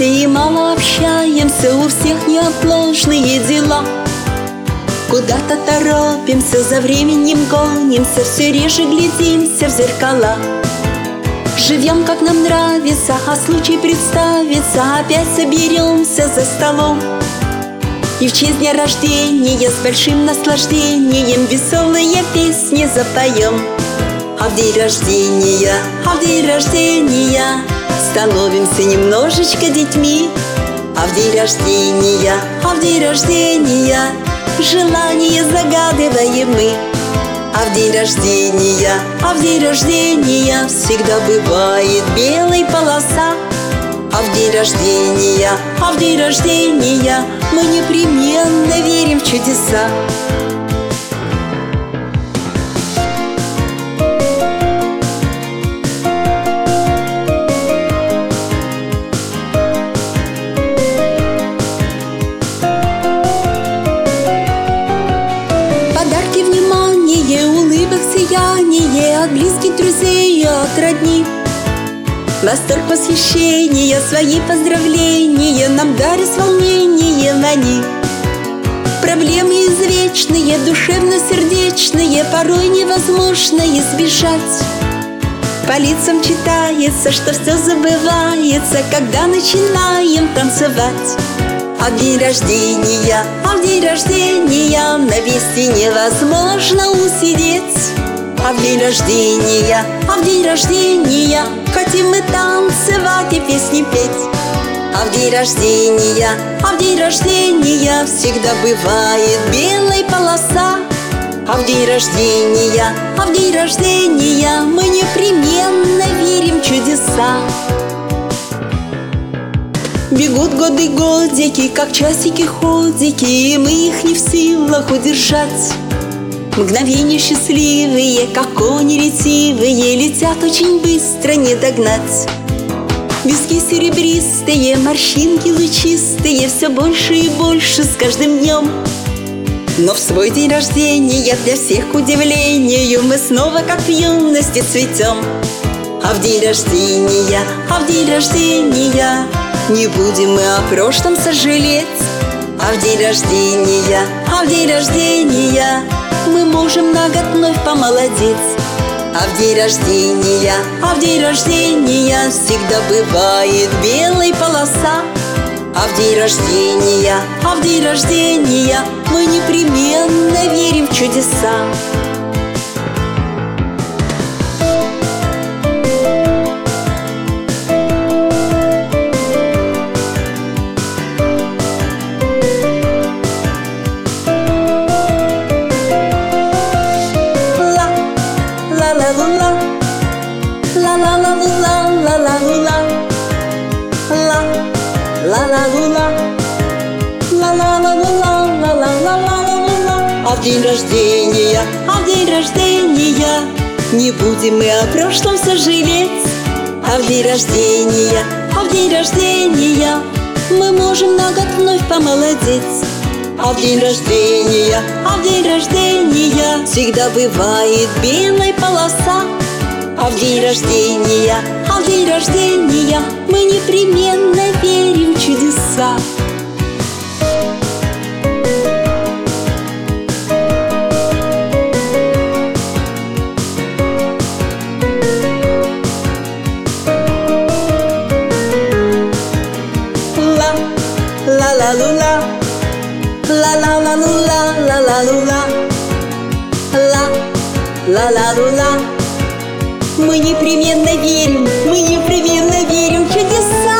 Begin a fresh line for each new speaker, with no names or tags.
Занимаемся и мало общаемся, у всех неотложные дела. Куда-то торопимся, за временем гонимся, все реже глядимся в зеркала. Живем, как нам нравится, а случай представится, опять соберемся за столом. И в честь дня рождения с большим наслаждением веселые песни запоем. А в день рождения, становимся немножечко детьми. А в день рождения, желание загадываем мы. А в день рождения всегда бывает белая полоса. А в день рождения мы непременно верим в чудеса. Подарки, внимание, улыбок, сияние от близких друзей и от родни. Восторг, восхищение, свои поздравления нам дарят с волнением они. Проблемы извечные, душевно-сердечные, порой невозможно избежать. По лицам читается, что все забывается, когда начинаем танцевать. А в день рождения, на месте невозможно усидеть. А в день рождения хотим мы танцевать и песни петь. А в день рождения всегда бывает белая полоса. А в день рождения мы непременно верим в чудеса. Бегут годы, годики, как часики-ходики, и мы их не в силах удержать. Мгновения счастливые, как кони ретивые, летят очень быстро, не догнать. Виски серебристые, морщинки лучистые, все больше и больше с каждым днем. Но в свой день рождения, для всех к удивлению, мы снова как в юности цветем. А в день рождения, не будем мы о прошлом сожалеть. А в день рождения мы можем на год вновь помолодеть. А в день рождения всегда бывает белая полоса. А в день рождения мы непременно верим в чудеса. А в день рождения не будем мы о прошлом сожалеть. А в день рождения мы можем на год вновь помолодеть. А в день рождения всегда бывает белая полоса. А в день рождения мы непременно верим в чудеса. Мы непременно верим в чудеса.